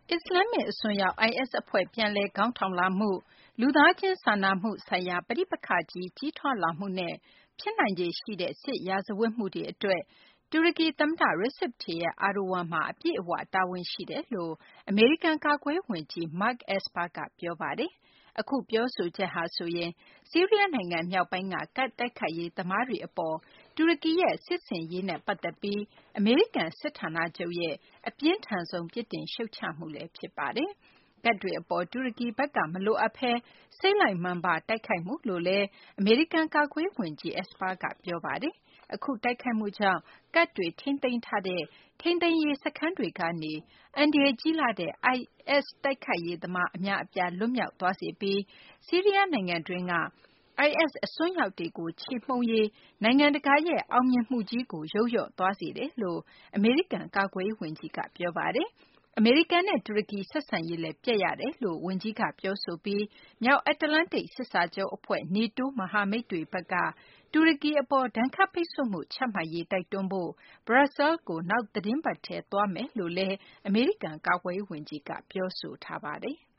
အစ္စလာမ္မစ် အစွန်းရောက် IS အဖွဲ့ ပြန်လည် ခေါင်းထောင်လာမှု၊ လူသားချင်းစာနာမှုဆိုင်ရာ ပဋိပက္ခကြီး ကြီးထွားလာမှုနဲ့ ဖြစ်နိုင်ခြေရှိတဲ့ စစ်ရာဇဝတ်မှုတွေ အတွက် တူရကီ သမ္မတ Recep Tayyip Erdogan မှာ အပြည့်အ၀ တာဝန်ရှိတယ်လို့ အမေရိကန် ကာကွယ်ရေး ဝန်ကြီး Mark Esper က ပြောပါတယ်။ အခု ပြောဆိုချက်ဟာဆိုရင် ဆီးရီးယားနိုင်ငံ မြောက်ပိုင်းက ကာဒ့် တိုက်ခိုက်ရေးသမားတွေ အပေါ် တူရကီရဲ့ စစ်ဆင်ရေးနဲ့ ပတ်သက်ပြီး အမေရိကန် စစ်ဌာနချုပ်ရဲ့ အပြင်းထန်ဆုံး ပြစ်တင်ရှုတ်ချမှုလည်း ဖြစ်ပါတယ်။ ကာဒ့်တွေ အပေါ် တူရကီဘက်က မလိုအပ်ဘဲ စိတ်လိုက်မာန်ပါ တိုက်ခိုက်မှုလို့လည်း အမေရိကန် ကာကွယ်ရေး ဝန်ကြီး Esper က ပြောပါတယ်။ အခု တိုက်ခိုက်မှုကြောင့် ကာဒ့်တွေ ထိန်းသိမ်းထားတဲ့ ထိန်းသိမ်းရေး စခန်းတွေကနေ အန္တရာယ်ကြီးလှတဲ့ IS တိုက်ခိုက်ရေးသမား အများအပြား လွတ်မြောက်သွားစေပြီး ဆီးရီးယားနိုင်ငံတွင်းက IS အစွန်းရောက်တွေကို ချေမှုန်းရေး နိုင်ငံတကာရဲ့ အောင်မြင်မှုကြီးကို ယုတ်လျော့သွားစေတယ်လို့ အမေရိကန် ကာကွယ်ရေး ဝန်ကြီးက ပြောပါတယ်။ အမေရိကန်နဲ့ တူရကီ ဆက်ဆံရေးလည်း ပျက်ရတယ်လို့ ဝန်ကြီးက ပြောဆိုပြီး မြောက်အတ္တလန္တိတ် စစ်စာချုပ် အဖွဲ့ NATO မဟာမိတ်တွေဘက်က တူရကီ အပေါ် ဒဏ်ခတ်ပိတ်ဆို့မှု ချမှတ်ရေး တိုက်တွန်းဖို့ Brussels ကို နောက်သီတင်းပတ်ထဲ သွားမယ်လို့လည်း အမေရိကန် ကာကွယ်ရေး ဝန်ကြီးက ပြောဆိုထားပါတယ်။